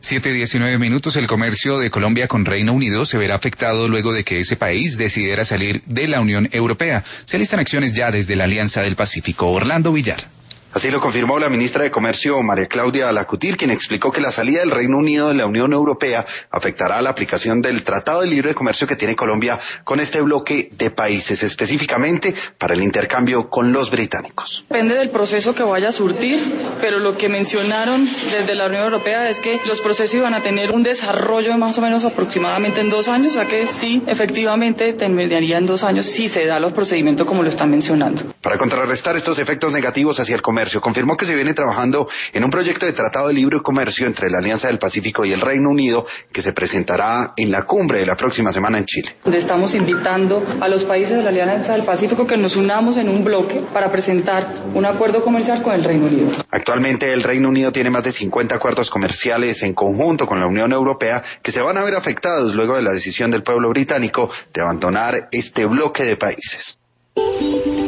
7:19. El comercio de Colombia con Reino Unido se verá afectado luego de que ese país decidiera salir de la Unión Europea. Se listan acciones ya desde la Alianza del Pacífico. Orlando Villar. Así lo confirmó la ministra de Comercio, María Claudia Alacutir, quien explicó que la salida del Reino Unido de la Unión Europea afectará la aplicación del Tratado de Libre Comercio que tiene Colombia con este bloque de países, específicamente para el intercambio con los británicos. Depende del proceso que vaya a surtir, pero lo que mencionaron desde la Unión Europea es que los procesos iban a tener un desarrollo de más o menos aproximadamente en 2 años, o sea que sí, efectivamente terminaría en 2 años si se da los procedimientos como lo están mencionando. Para contrarrestar estos efectos negativos hacia el comercio, confirmó que se viene trabajando en un proyecto de tratado de libre comercio entre la Alianza del Pacífico y el Reino Unido que se presentará en la cumbre de la próxima semana en Chile. Estamos invitando a los países de la Alianza del Pacífico que nos unamos en un bloque para presentar un acuerdo comercial con el Reino Unido. Actualmente el Reino Unido tiene más de 50 acuerdos comerciales en conjunto con la Unión Europea que se van a ver afectados luego de la decisión del pueblo británico de abandonar este bloque de países.